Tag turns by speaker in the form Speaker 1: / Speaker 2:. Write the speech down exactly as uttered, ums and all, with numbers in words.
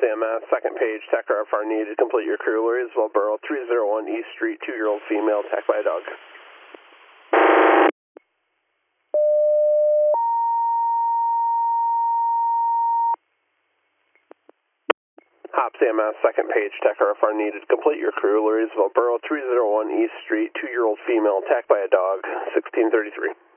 Speaker 1: A M S, second page, tech R F R needed to complete your crew. Louisville Borough, three oh one East Street, two-year-old female, attacked by a dog. Hops A M S, second page, tech R F R needed to complete your crew. Louisville Borough, three oh one East Street, two-year-old female, attacked by a dog, sixteen thirty-three.